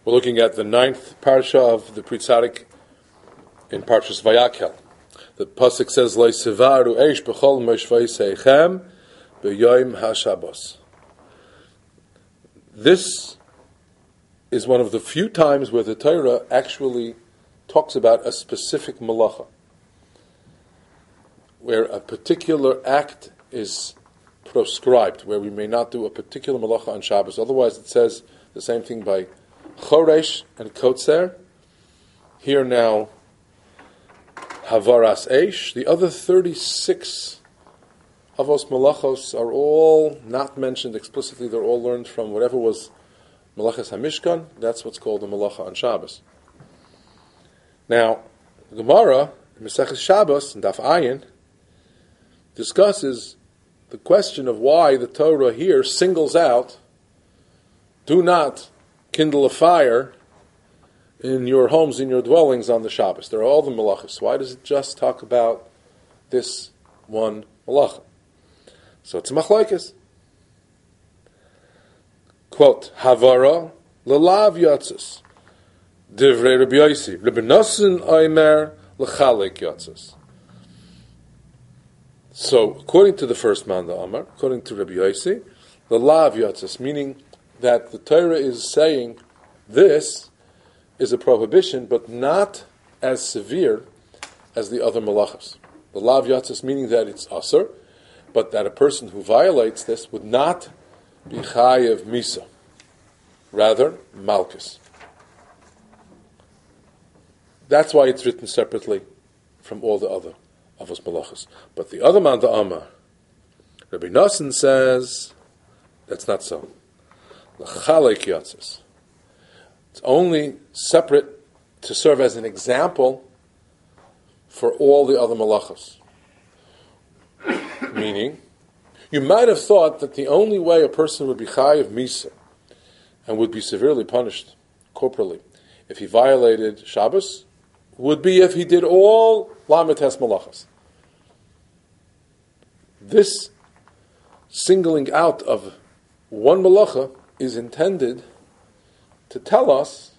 We're looking at the 9th parsha of the Pri Tzadik in Parshas Vayakhel. The pasuk says, "Leisivaru eish b'chol moshveiseichem b'yoyim haShabbos." This is one of the few times where the Torah actually talks about a specific malacha, where a particular act is proscribed, where we may not do a particular malacha on Shabbos. Otherwise, it says the same thing by Choresh and Kotzer. Here now, Havaras Eish. The other 36 Havos Malachos are all not mentioned explicitly. They're all learned from whatever was Malachas HaMishkan. That's what's called the Malacha on Shabbos. Now, the Gemara, Maseches Shabbos, and Daf Ayin, discusses the question of why the Torah here singles out, do not kindle a fire in your homes, in your dwellings on the Shabbos. There are all the malachas. Why does it just talk about this one malacha? So it's a machlokes. Quote, Havara lelav yatzis. Divrei Rabbi Yossi. Rabbi Nosson oimer lechalek yatzis. So, according to the first man, the Amar, according to Rabbi Yossi, the lav yatzis, meaning that the Torah is saying this is a prohibition, but not as severe as the other malachas. The lav yatzis, meaning that it's asur, but that a person who violates this would not be chayev misa, rather malchus. That's why it's written separately from all the other avos malachas. But the other man, the Amar, Rabbi Nosson says that's not so. L'chalek yatzis. It's only separate to serve as an example for all the other malachas. Meaning, you might have thought that the only way a person would be chayiv misa and would be severely punished corporally if he violated Shabbos would be if he did all lamet hes malachas. This singling out of one malacha is intended to tell us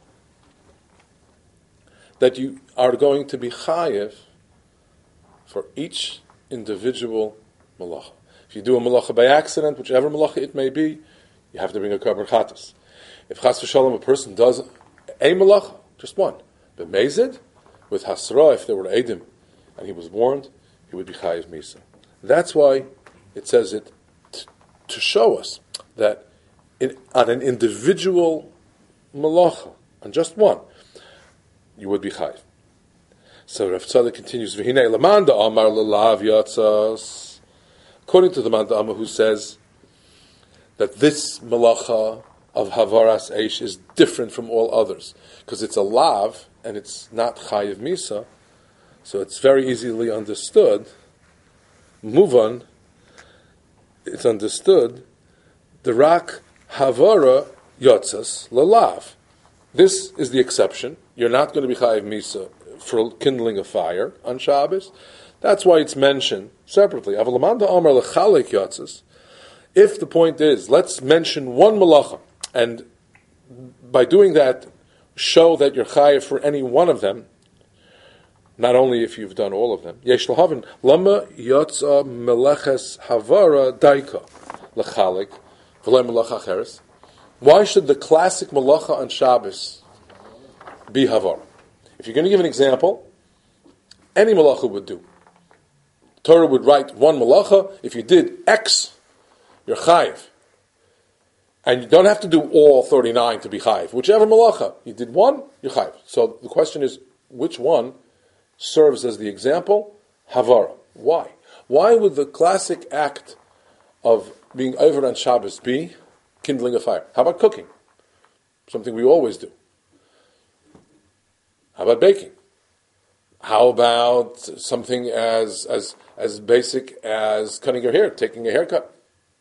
that you are going to be chayev for each individual malacha. If you do a malacha by accident, whichever malacha it may be, you have to bring a karban chatas. If chas v'shalom a person does a malacha, just one, but mezid, with hasra, if there were edim, and he was warned, he would be chayev misa. That's why it says it to show us that on an individual malacha, on just one, you would be chayiv. So Rav Tzadok continues, V'hinei lamanda amar lelav yatzas. According to the man Amar who says that this malacha of Havaras Eish is different from all others, because it's a lav, and it's not chayiv misa, so it's very easily understood. Move on. It's understood. The rak havara yotzas lalav. This is the exception. You're not going to be chayiv misa for kindling a fire on Shabbos. That's why it's mentioned separately. Avalamanda amar lechalek yotzas. If the point is, let's mention one malacha, and by doing that, show that you're chayiv for any one of them, not only if you've done all of them. Yesh lahavin lama yotza meleches havara daika lechalek v'lei melacha acheres. Why should the classic malacha on Shabbos be havara? If you're going to give an example, any malacha would do. Torah would write one malacha. If you did X, you're chayiv. And you don't have to do all 39 to be chayiv. Whichever malacha, you did one, you're chayiv. So the question is, which one serves as the example? Havara. Why? Why would the classic act of being over on Shabbos be kindling a fire? How about cooking? Something we always do. How about baking? How about something as basic as cutting your hair, taking a haircut?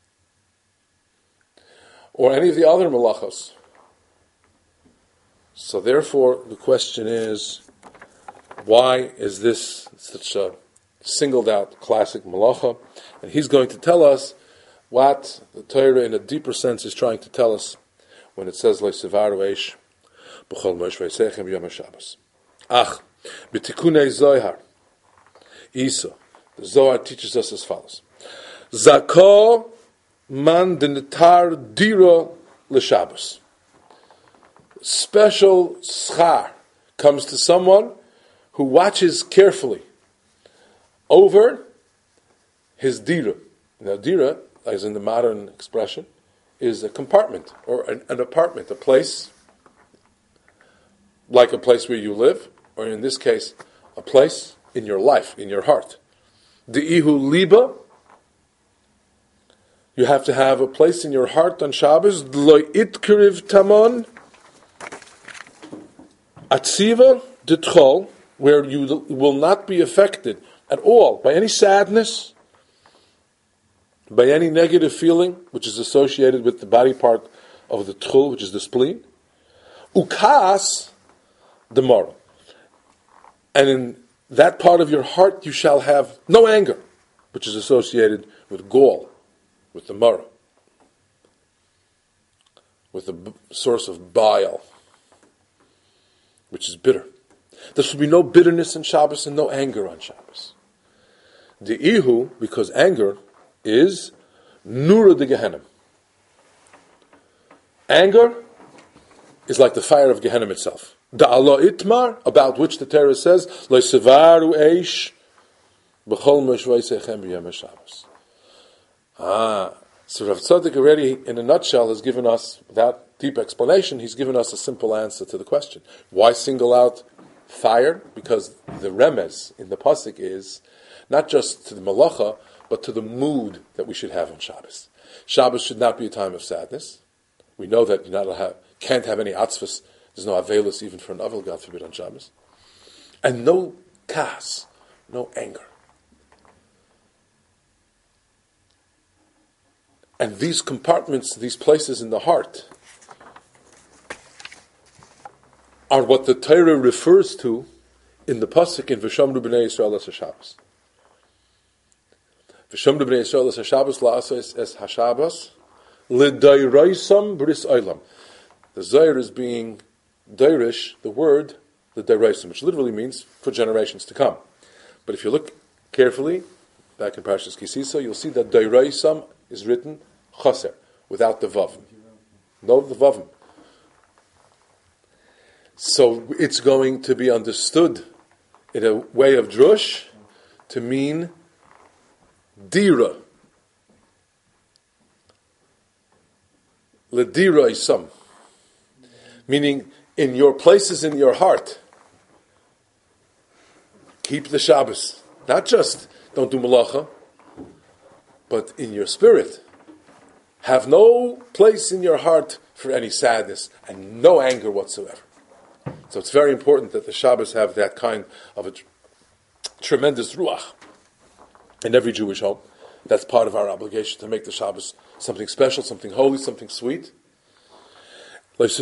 Or any of the other malachos. So therefore, the question is, why is this such a singled out classic malacha? And he's going to tell us what the Torah in a deeper sense is trying to tell us when it says, Leisivaru eish b'chol moshveiseichem b'yom haShabbos. Ach, b'tikunei Zohar, Isa, the Zohar teaches us as follows. Zakah man denetar dira l'Shabbos. Special schar comes to someone who watches carefully over his dira. Now, dira, as in the modern expression, is a compartment or an apartment, a place, like a place where you live, or in this case, a place in your life, in your heart. De'ihu liba, you have to have a place in your heart on Shabbos. Lo itkariv tamon atziva ditchol, where you will not be affected at all by any sadness, by any negative feeling, which is associated with the body part of the tchul, which is the spleen. Ukas, the moral. And in that part of your heart you shall have no anger, which is associated with gall, with the marah, with the source of bile, which is bitter. There should be no bitterness in Shabbos and no anger on Shabbos. The ihu, because anger is nura de Gehenna. Anger is like the fire of Gehenna itself. Da'ala itmar, about which the Torah says, Lo sevaru eish b'chol moshveiseichem b'yom haShabbos. So Rav Tzadok already, in a nutshell, has given us, without deep explanation, he's given us a simple answer to the question. Why single out fire? Because the remez in the pasuk is not just to the malacha, but to the mood that we should have on Shabbos. Shabbos should not be a time of sadness. We know that you can't have any atzvus. There's no avelus even for an avel, God forbid, on Shabbos. And no kas, no anger. And these compartments, these places in the heart, are what the Torah refers to in the pasuk in V'shamru b'nei Yisrael es haShabbos. V'shamru b'nei Yisrael es haShabbos la'asos es haShabbos l'dayraisam b'ris olam. The Zohar is being dairish, the word, the dayraisam, which literally means for generations to come. But if you look carefully, back in Parshas Kisisa, you'll see that dayraisam is written chaser, without the vav. No, the vav. So it's going to be understood in a way of drush to mean dira. Ledira isam. Meaning, in your places in your heart, keep the Shabbos. Not just don't do malacha, but in your spirit. Have no place in your heart for any sadness and no anger whatsoever. So it's very important that the Shabbos have that kind of a tremendous ruach in every Jewish home. That's part of our obligation, to make the Shabbos something special, something holy, something sweet. Is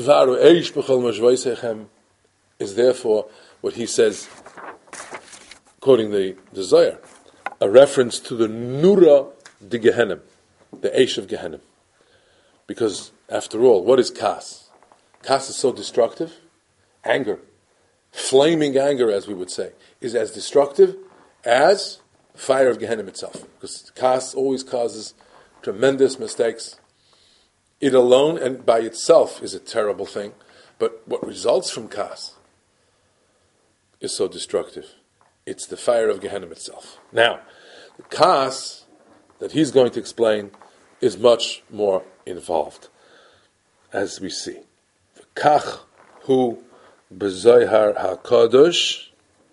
therefore what he says, quoting the Zohar, a reference to the Nura de Gehenna, the Eish of Gehenna. Because, after all, what is Kas? Kas is so destructive. Anger, flaming anger, as we would say, is as destructive as the fire of Gehenna itself. Because Kas always causes tremendous mistakes. It alone and by itself is a terrible thing. But what results from Kas is so destructive. It's the fire of Gehenna itself. Now, the Kas that he's going to explain is much more involved, as we see. V'kach hu b'Zohar HaKadosh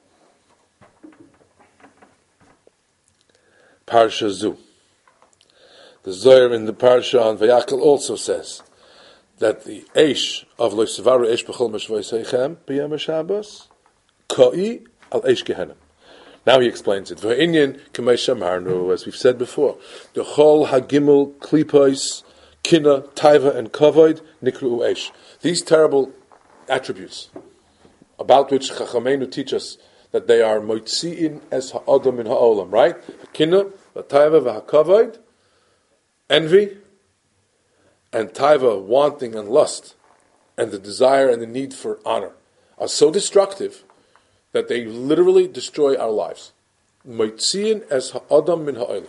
Parsha Zu. The Zohar in the Parsha on Vayakhel also says that the Eish of Lo Sevaru Eish B'chol Moshveiseichem B'yom haShabbos Ko'i al Eish Gehenna. Now he explains it. V'inyan k'mei shamarnu, as we've said before, the Chol Hagimel Klipos Kina Taiva and Kavod Nikru Eish. These terrible attributes about which Chachamenu teach us that they are moitziin es ha'adam in ha'olam, right? Kina, v'taiva, v'hakavod, envy, and taiva, wanting and lust, and the desire and the need for honor are so destructive that they literally destroy our lives. Moitziin es ha'adam min ha'olam.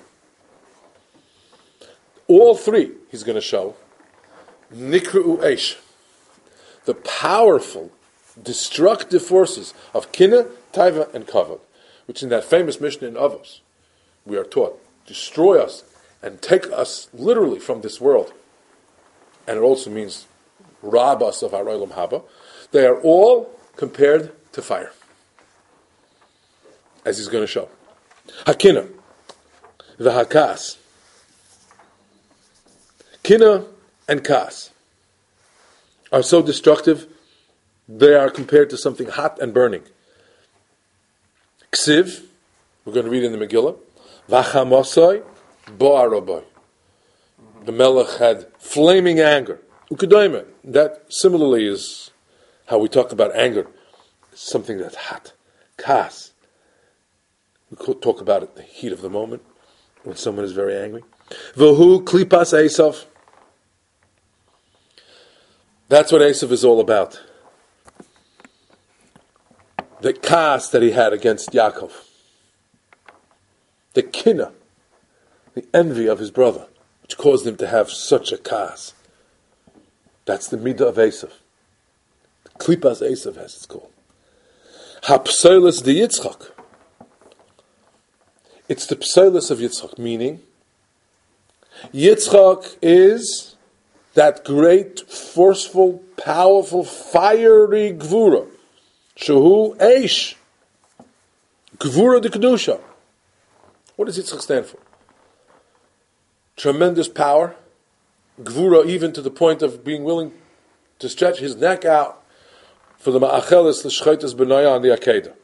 All three, he's going to show, nikru'u eish, the powerful, destructive forces of kinah, taiva, and kavod, which in that famous Mishnah in Avos, we are taught, destroy us and take us literally from this world. And it also means rob us of our olam haba. They are all compared to fire, as he's going to show. Hakina, the hakas. Kina and kas are so destructive, they are compared to something hot and burning. Ksiv, we're going to read in the Megillah, Vachamosoi bo'araboy. The Melech had flaming anger. Ukedoime, that similarly is how we talk about anger. Something that's hot. Kas, we could talk about it, the heat of the moment, when someone is very angry. V'hu klipas Esav. That's what Esav is all about. The kas that he had against Yaakov. The kinah, the envy of his brother, which caused him to have such a kas. That's the midah of Esav. The klipas Esav, as it's called. Hapsoilus de Yitzchak. It's the psoilus of Yitzchak, meaning Yitzchak is that great, forceful, powerful, fiery gvura. Shehu eish. Gvura de Kedusha. What does Yitzchak stand for? Tremendous power. Gvura, even to the point of being willing to stretch his neck out for the ma'achelis, l'shchaitas b'naya on the Akedah.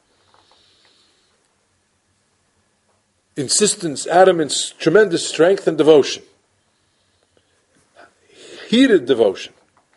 Insistence, adamance, tremendous strength and devotion. Heated devotion.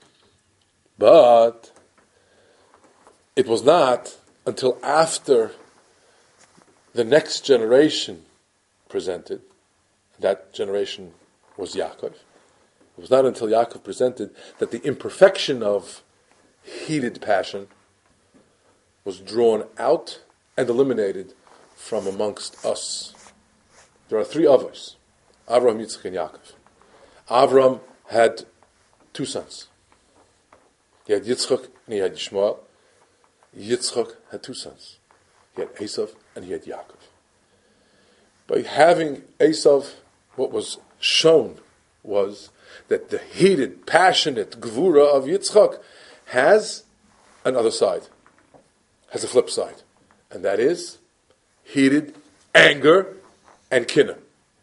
But it was not until after the next generation presented, that generation was Yaakov. It was not until Yaakov presented that the imperfection of heated passion was drawn out and eliminated from amongst us. There are three Avos, Avraham, Yitzchak, and Yaakov. Avraham had two sons. He had Yitzchak and he had Yishmael. Yitzchak had two sons. He had Esav and he had Yaakov. By having Esav, what was shown was that the heated, passionate gvura of Yitzchak has another side, has a flip side, and that is heated anger and kinah.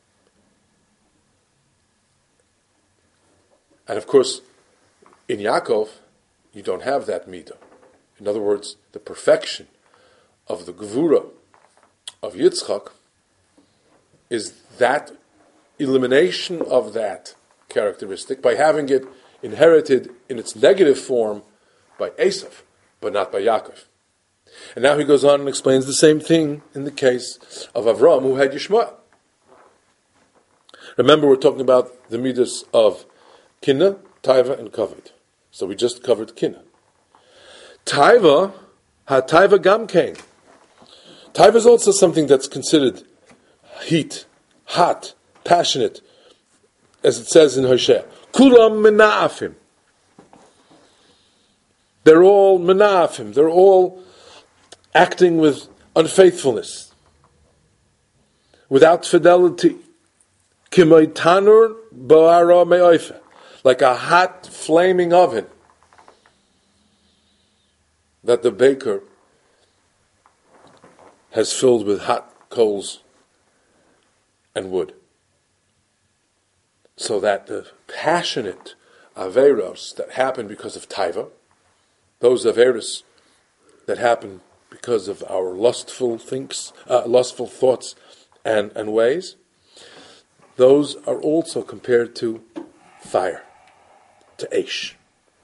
And of course, in Yaakov, you don't have that midah. In other words, the perfection of the gvura of Yitzchak is that elimination of that characteristic by having it inherited in its negative form by Esav, but not by Yaakov. And now he goes on and explains the same thing in the case of Avram, who had Yishmael. Remember, we're talking about the midas of Kinah, Taiva, and Kavod. So we just covered Kinah. Taiva, ha-Taiva gam kain. Taiva is also something that's considered heat, hot, passionate, as it says in Hosea. Kulam mena'afim. They're all mena'afim. They're all acting with unfaithfulness, without fidelity. Kimay tanur bo'ara me'oife. Like a hot, flaming oven that the baker has filled with hot coals and wood. So that the passionate averos that happen because of taiva, those averos that happen because of our lustful thoughts and ways, those are also compared to fire, to Eish.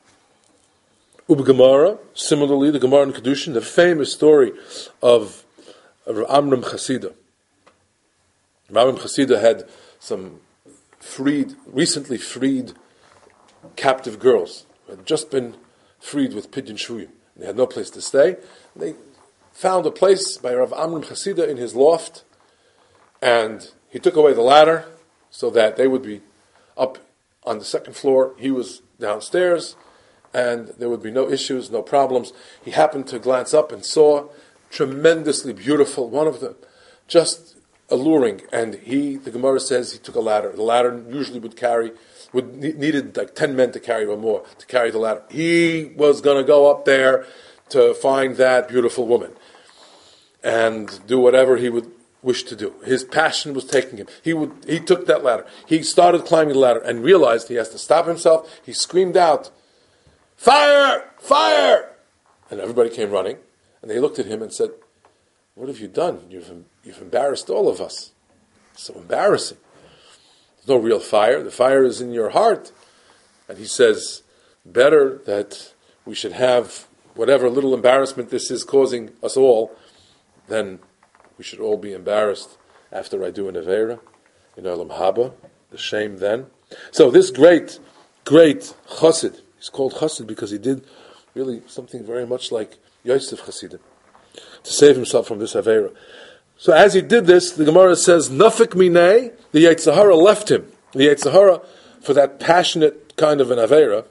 Gemara, similarly, the Gemara in Kedushin, the famous story of Amram Chasida. Amram Chasida had some recently freed captive girls had just been freed with Pidyon Shvuyim. They had no place to stay. They found a place by Rav Amram Chasida in his loft, and he took away the ladder so that they would be up on the second floor. He was downstairs, and there would be no issues, no problems. He happened to glance up and saw tremendously beautiful, one of them, just alluring. And the Gemara says, he took a ladder. The ladder usually needed like 10 men to carry or more to carry the ladder. He was going to go up there to find that beautiful woman and do whatever he would wish to do. His passion was taking him. He took that ladder. He started climbing the ladder and realized he has to stop himself. He screamed out, "Fire! Fire!" And everybody came running, and they looked at him and said, "What have you done? You've embarrassed all of us. It's so embarrassing. There's no real fire. The fire is in your heart." And he says, "Better that we should have whatever little embarrassment this is causing us all, then we should all be embarrassed after I do an Aveira in Olam Haba, the shame then." So this great chassid, he's called chassid because he did really something very much like Yosef Chassidim, to save himself from this Aveira. So as he did this, the Gemara says, Nafik Minei, the Yetzer Hara left him. The Yetzer Hara, for that passionate kind of an Aveira,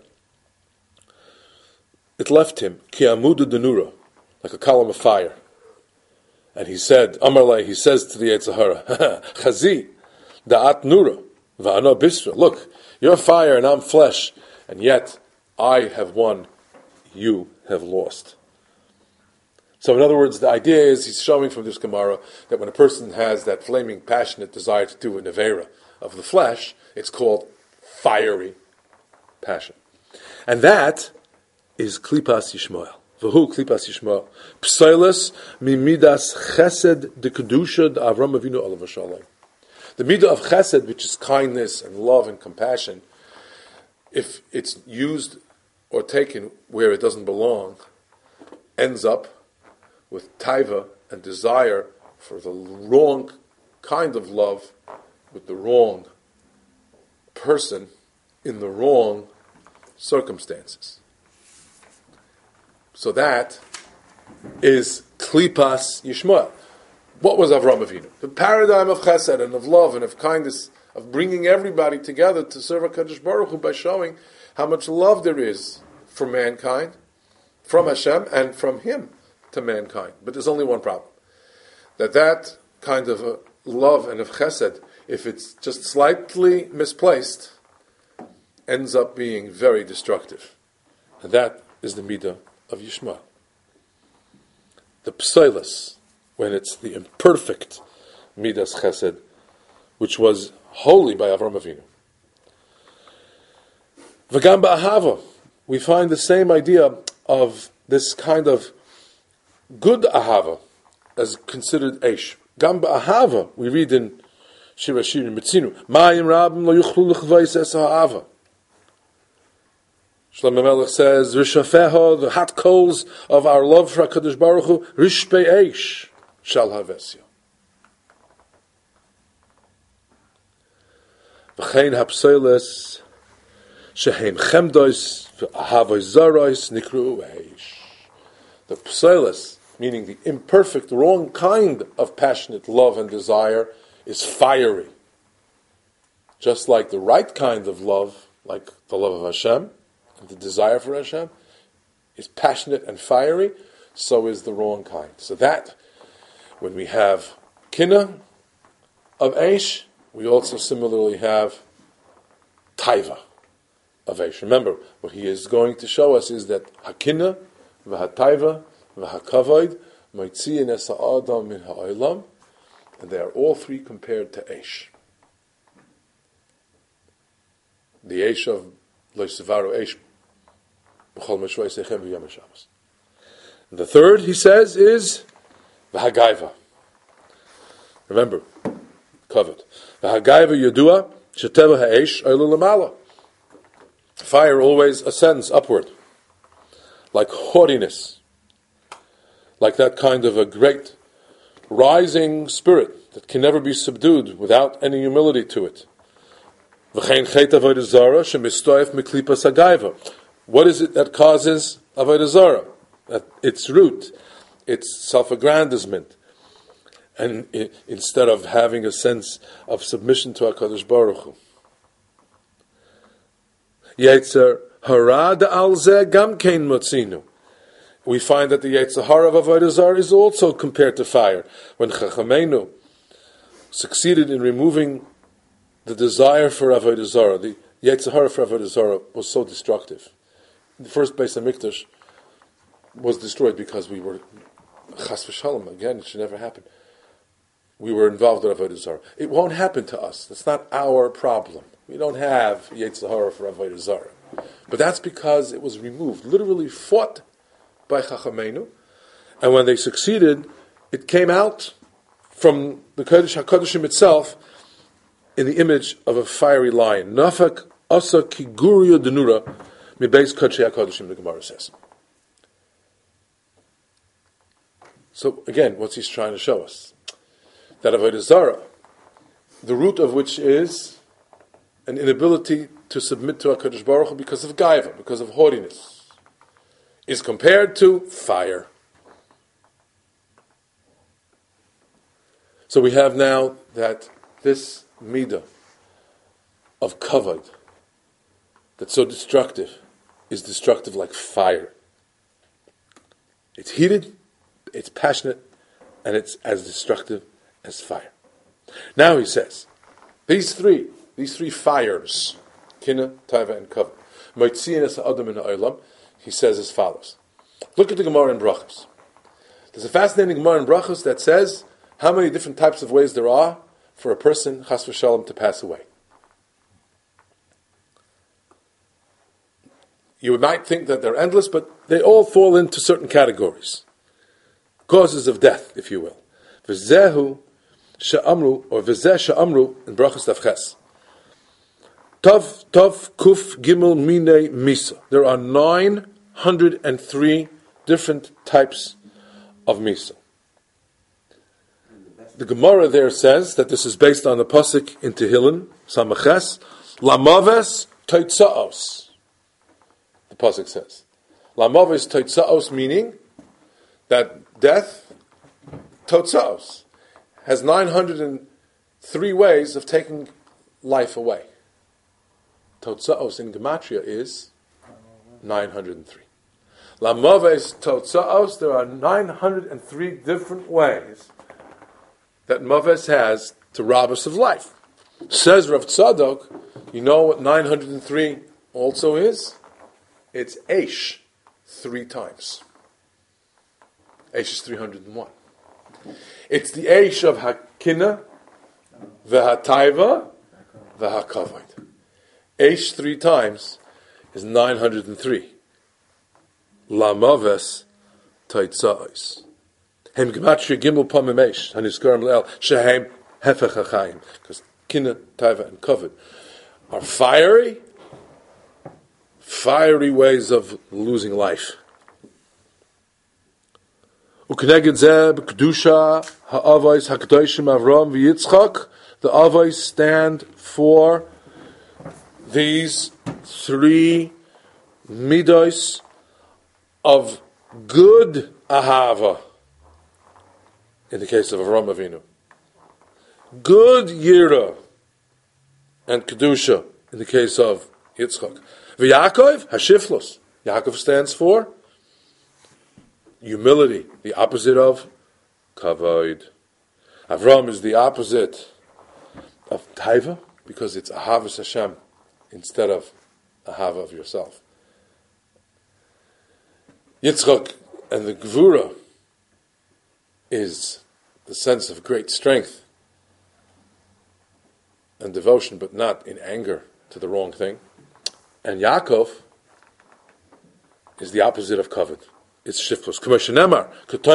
it left him, Ki Amudu Denura, like a column of fire. And he said, Amarlai, he says to the Yetzer Hara, Chazi, Da'at Nura, Va'ano Bisra. Look, you're fire and I'm flesh, and yet I have won, you have lost. So in other words, the idea is, he's showing from this Gemara that when a person has that flaming, passionate desire to do an Aveira of the flesh, it's called fiery passion. And that is Klipas Yishmael. V'hu Klipas Yishmael. Psailas mimidas chesed de kedusha de Avram Avinu alav hashalom. The midah of chesed, which is kindness and love and compassion, if it's used or taken where it doesn't belong, ends up with taiva and desire for the wrong kind of love with the wrong person in the wrong circumstances. So that is Klipas Yishmael. What was Avram Avinu? The paradigm of chesed and of love and of kindness, of bringing everybody together to serve HaKadosh Baruch Hu by showing how much love there is for mankind, from Hashem and from Him to mankind. But there's only one problem. That kind of love and of chesed, if it's just slightly misplaced, ends up being very destructive. And that is the midah of Yishmael. The psailas, when it's the imperfect midas chesed, which was holy by Avram Avinu. V'gam ba'ahava, we find the same idea of this kind of good ahava as considered eish. Gam ba'ahava, we read in Shir Hashirim Mitzinu, Ma'im rabim lo yuchlu l'chvayis es ha'ava. Shlomo Melech says, Rishafeho, the hot coals of our love for HaKadosh Baruch Hu, Rishpei eish shall havesya. V'chein hapsoiles shehem chemdois v'ahavois zarois nikru eish. The psoiles, meaning the imperfect, wrong kind of passionate love and desire, is fiery. Just like the right kind of love, like the love of Hashem, and the desire for Hashem, is passionate and fiery, so is the wrong kind. So that, when we have kinna of Eish, we also similarly have taiva of Eish. Remember, what he is going to show us is that hakinna, v'hataiva, v'hakavod, moitziyin es ha'adam min ha'olam, and they are all three compared to Eish. The Eish of Lo Sevaru Eish b'chol meshvoi sechem v'yom HaShabbos. The third, he says, is v'hagaiva. Remember, covered. V'hagaiva yodua sheteva ha'eish oilu l'mala. Fire always ascends upward, like haughtiness, like that kind of a great rising spirit that can never be subdued without any humility to it. V'chein chet avodah zara shemistoyef miklipas hagaiva. What is it that causes Avodah Zarah? Its root, its self-aggrandizement. And instead of having a sense of submission to HaKadosh Baruch Hu. Yetzer hara al zeh gam kein motzinu. We find that the Yetzer hara of Avodah Zarah is also compared to fire. When Chachamenu succeeded in removing the desire for Avodah Zarah, the Yetzer hara for Avodah Zarah was so destructive. The first Beis HaMikdash was destroyed because we were chas v'shalom. Again, it should never happen. We were involved in Avodah Zarah. It won't happen to us. That's not our problem. We don't have Yetzer hara for Avodah Zarah. But that's because it was removed, literally fought by Chachamenu. And when they succeeded, it came out from the Kodesh HaKodeshim itself in the image of a fiery lion. Nafak asa kiguria denura mibeis Kodesh HaKodeshim, the Gemara says. So again, what's he trying to show us? That Avodah Zarah, the root of which is an inability to submit to HaKadosh Baruch Hu because of gaiva, because of haughtiness, is compared to fire. So we have now that this midah of kavod, that's so destructive, is destructive like fire. It's heated, it's passionate, and it's as destructive as fire. Now he says, these three fires, Kina, Taiva, and Kavod, Moitziin es Adam in Ha'olam, he says as follows. Look at the Gemara in Brachos. There's a fascinating Gemara in Brachos that says how many different types of ways there are for a person, chas v'shalom, to pass away. You might think that they're endless, but they all fall into certain categories. Causes of death, if you will. V'zehu she'amru, or v'zeh she'amru, in Brachos Tavches. Tav kuf gimel mine misa. There are 903 different types of misa. The Gemara there says that this is based on the pasuk in Tehillim, Samaches, Lamaves Toitzaos. The pasuk says, Lamaves Toitzaos, meaning that death, Toitzaos, has 903 ways of taking life away. Totzaos in Gematria is 903. Lamaves Totzaos, there are 903 different ways that Maves has to rob us of life. Says Rav Tzadok, you know what 903 also is? It's Eish 3 times. Eish is 301. It's the Eish of Hakina, V'hataiva, V'hakavod. Eish 3 times is 903. Lamaves Taitzais. Hem Gematria Gimel Pamim Eish, Haniskarim Le'el, Shehem Hefech HaChaim. Because Kina, Taiva, and Kavod are fiery ways of losing life. U'keneged zeh b'kedusha ha'avos ha'kedoshim Avram v'Yitzchak. The avos stand for these 3 midos of good ahava. In the case of Avram Avinu, good yira and kedusha. In the case of Yitzchak, v'Yaakov hashiflos. Yaakov stands for humility, the opposite of kavod. Avram is the opposite of taiva because it's ahavas Hashem instead of ahava of yourself. Yitzchak and the gvura is the sense of great strength and devotion, but not in anger to the wrong thing. And Yaakov is the opposite of kavod. It's shiftless. Yaakov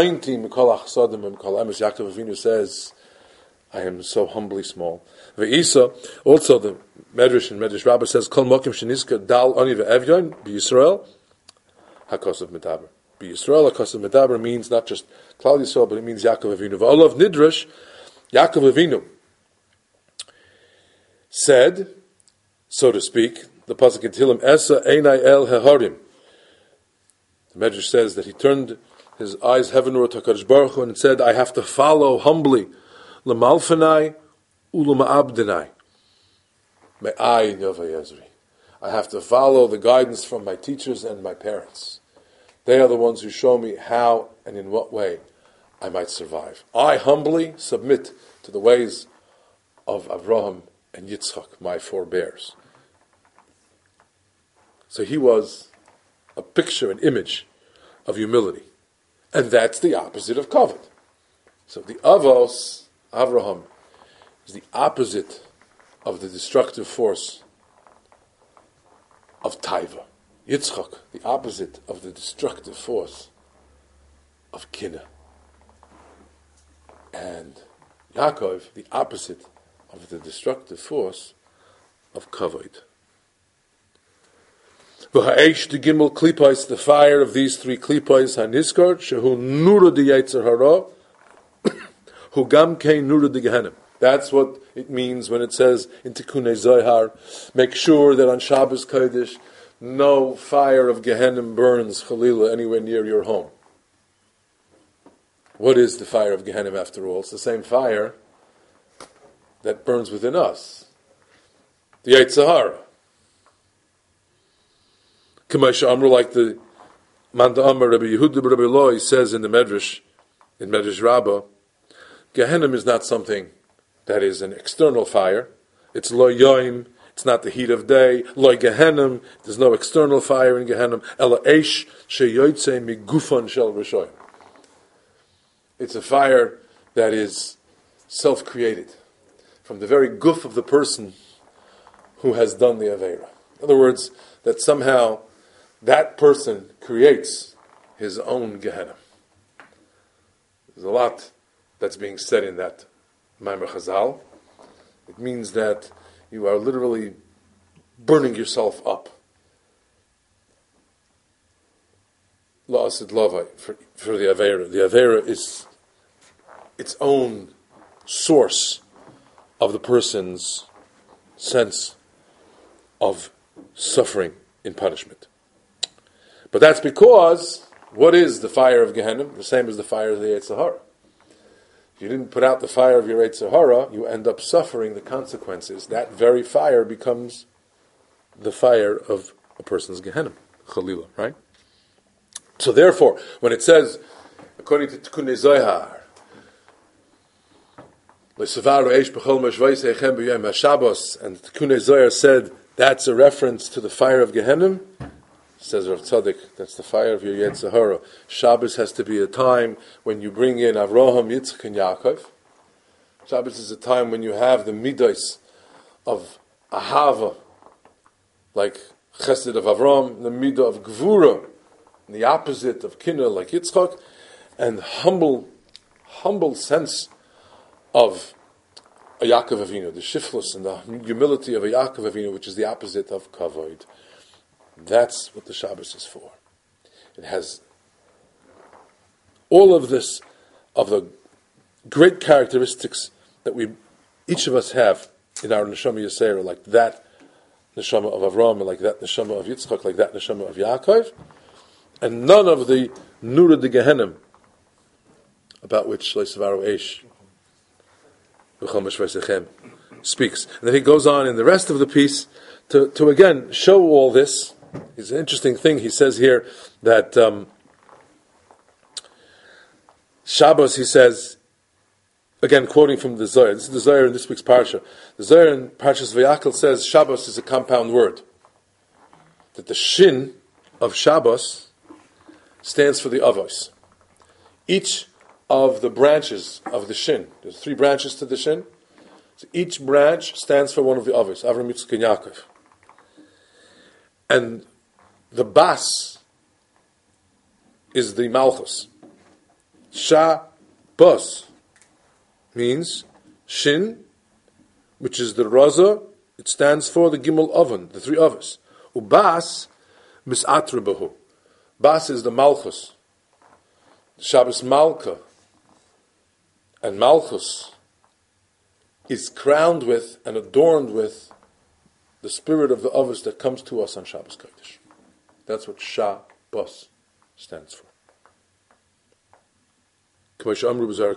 Avinu says, I am so humbly small. Ve'isa, also the Medrash and Medrash Rabbah says, Kol mokim sheniska dal ani ve'evyon b'Yisrael hakosav medaber. B'Yisrael hakosav medaber means not just Klal Yisrael, but it means Yaakov Avinu. V'olav nidrash, Yaakov Avinu said, so to speak, the pasuk in Tehillim, Esa einai el heharim. The Medrash says that he turned his eyes heavenward to HaKadosh Baruch Hu and said, I have to follow humbly l'malfanai u'l'ma'abdenai me'ai Yova Yezri. I have to follow the guidance from my teachers and my parents. They are the ones who show me how and in what way I might survive. I humbly submit to the ways of Avraham and Yitzchak, my forebears. So he was a picture, an image of humility. And that's the opposite of kavod. So the avos, Avraham, is the opposite of the destructive force of taiva. Yitzchak, the opposite of the destructive force of kinah. And Yaakov, the opposite of the destructive force of kavod. V'ha'esh the gimel klipos, the fire of these three klipos, haniskar, shehu nura de yetzer hara, hu gam kein nura de gehenim. That's what it means when it says in Tikkunei Zohar, make sure that on Shabbos Kodesh, no fire of Gehenim burns, Chalila, anywhere near your home. What is the fire of Gehenim after all? It's the same fire that burns within us. The Yetzer Hara. K'maisha Amru, like the Manda Amar Rabbi Yehuda Rabbi Loi says in the Medrash, in Medrash Rabbah, Gehenim is not something that is an external fire. It's lo yoim. It's not the heat of day. Lo Gehenim. There's no external fire in Gehenim. Ela eish sheyoytze migufon shel rishoyim. It's a fire that is self-created from the very guf of the person who has done the Aveira. In other words, that somehow that person creates his own Gehenna. There's a lot that's being said in that Maimer Chazal. It means that you are literally burning yourself up. La'asid lavai, for the Aveira. The Aveira is its own source of the person's sense of suffering in punishment. But that's because, what is the fire of Gehenna? The same as the fire of the Yetzer Hara. If you didn't put out the fire of your Yetzer Hara, you end up suffering the consequences. That very fire becomes the fire of a person's Gehenna. Chalila, right? So therefore, when it says, according to Tikkunei Zohar, and Tikkunei Zohar said, that's a reference to the fire of Gehenna. Says Rav Tzaddik, that's the fire of your Yetzer Hara. Shabbos has to be a time when you bring in Avraham, Yitzchak, and Yaakov. Shabbos is a time when you have the midos of Ahava, like Chesed of Avraham, the midah of Gvura, the opposite of Kinah, like Yitzchak, and humble sense of a Yaakov Avinu, the shiftless and the humility of a Yaakov Avinu, which is the opposite of Kavod. That's what the Shabbos is for. It has all of this, of the great characteristics that each of us have in our Neshama Yisera, like that Neshama of Avraham, and like that Neshama of Yitzchak, like that Neshama of Yaakov, and none of the Nura de Gehenim, about which Leisavaru Eish speaks. And then he goes on in the rest of the piece to again show all this. It's an interesting thing. He says here that Shabbos, he says, again quoting from the Zohar, this is the Zohar in this week's Parsha. The Zohar in Parshas Vayakhel says Shabbos is a compound word. That the Shin of Shabbos stands for the Avos. Each of the branches of the Shin, there's 3 branches to the Shin, so each branch stands for one of the Avos, Avram, Yitzchak, and Yaakov. And the Bas is the Malchus. Shabbos means Shin, which is the Raza, it stands for the Gimel Oven, the 3 Avos. Ubas misatrebahu. Bas is the Malchus. Shabbos Malka. And Malchus is crowned with and adorned with the spirit of the Avos that comes to us on Shabbos Kodesh. That's what Shabbos stands for. If we're Zoiche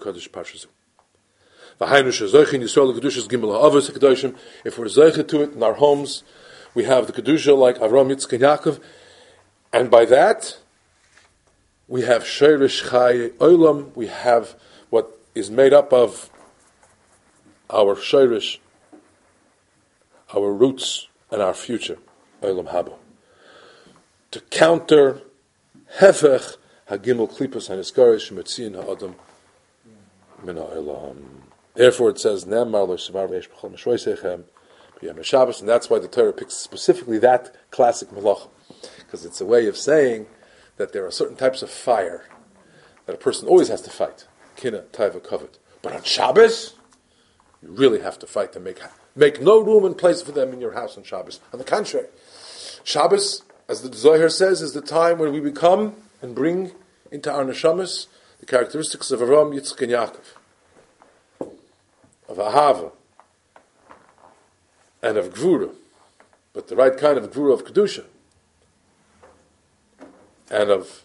to it in our homes, we have the Kedusha like Avram, Yitzchak, and Yaakov, and by that, we have Sheirish Chai Olam, we have what is made up of our Sheirish, our roots, and our future, Olam Haba. To counter Hefech Hagimel Klipas HaNiskarish Metziin HaAdam Min HaOlam. Therefore it says, Ne'emar Lo Shemar V'yesh B'chol Meshvoisechem B'yom HaShabbos, and that's why the Torah picks specifically that classic malacha, because it's a way of saying that there are certain types of fire that a person always has to fight. Kina, Taiva, Kavod. But on Shabbos, you really have to fight to make no room and place for them in your house on Shabbos. On the contrary, Shabbos, as the Zohar says, is the time when we become and bring into our neshamas the characteristics of Avram, Yitzchak, and Yaakov, of Ahava, and of Gvura, but the right kind of Gvura of Kedusha, and of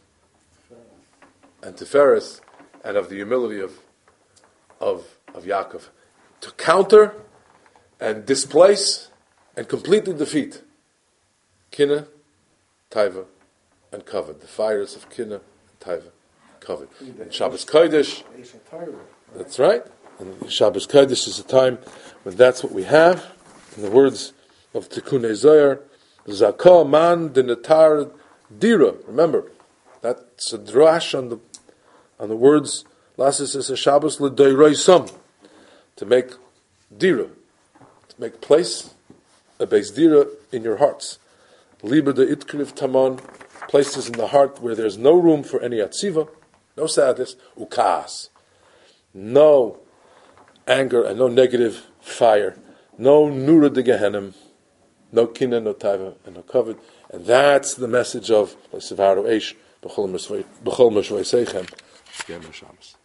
Tiferes, and of the humility of Yaakov, to counter and displace and completely defeat Kina, Taiva, and Kavod, the fires of Kina, Taiva, Kavod. And Shabbos Kodesh, that's right. And Shabbos Kodesh is a time when that's what we have. In the words of Tikkun Zohar, Zakah man denatar dira. Remember, that's a drash on the words. Lasis is a Shabbos l'doiraisam, to make dira, to make place, a base dira in your hearts. Liber de itkriv taman, places in the heart where there's no room for any atziva, no sadness, ukas, no anger and no negative fire, no nura de gehenim, no kina, no taiva, and no kavod. And that's the message of L'sevaru Eish, B'chol Meshvoisechem, Yom HaShabbos.